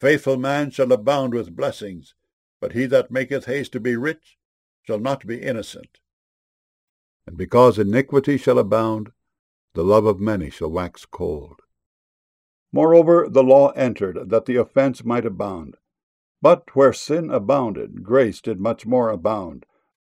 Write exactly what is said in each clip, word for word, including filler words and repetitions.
faithful man shall abound with blessings, but he that maketh haste to be rich shall not be innocent. And because iniquity shall abound, the love of many shall wax cold. Moreover, the law entered, that the offense might abound. But where sin abounded, grace did much more abound.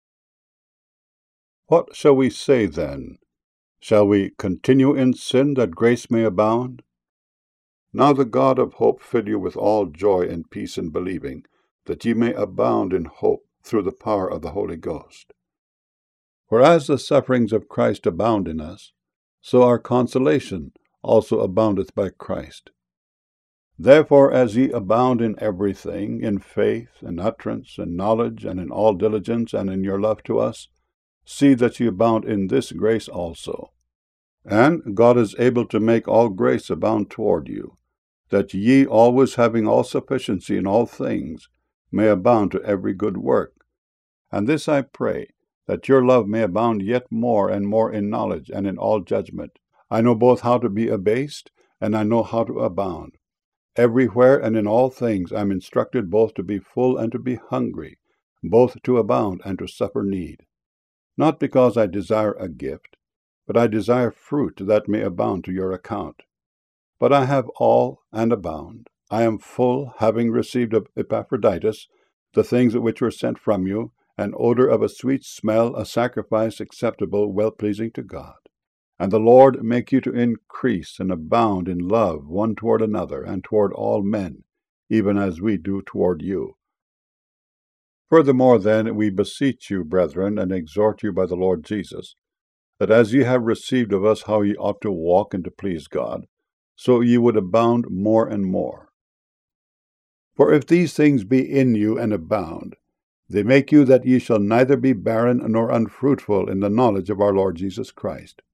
What shall we say then? Shall we continue in sin, that grace may abound? Now the God of hope fill you with all joy and peace in believing, that ye may abound in hope through the power of the Holy Ghost. For as the sufferings of Christ abound in us, so our consolation also aboundeth by Christ. Therefore, as ye abound in everything, in faith, and utterance, and knowledge, and in all diligence, and in your love to us, see that ye abound in this grace also. And God is able to make all grace abound toward you, that ye, always having all sufficiency in all things, may abound to every good work. And this I pray, that your love may abound yet more and more in knowledge and in all judgment. I know both how to be abased, and I know how to abound. Everywhere and in all things I am instructed both to be full and to be hungry, both to abound and to suffer need. Not because I desire a gift, but I desire fruit that may abound to your account. But I have all and abound. I am full, having received of Epaphroditus the things which were sent from you, an odor of a sweet smell, a sacrifice acceptable, well-pleasing to God. And the Lord make you to increase and abound in love one toward another, and toward all men, even as we do toward you. Furthermore, then, we beseech you, brethren, and exhort you by the Lord Jesus, that as ye have received of us how ye ought to walk and to please God, so ye would abound more and more. For if these things be in you and abound, they make you that ye shall neither be barren nor unfruitful in the knowledge of our Lord Jesus Christ.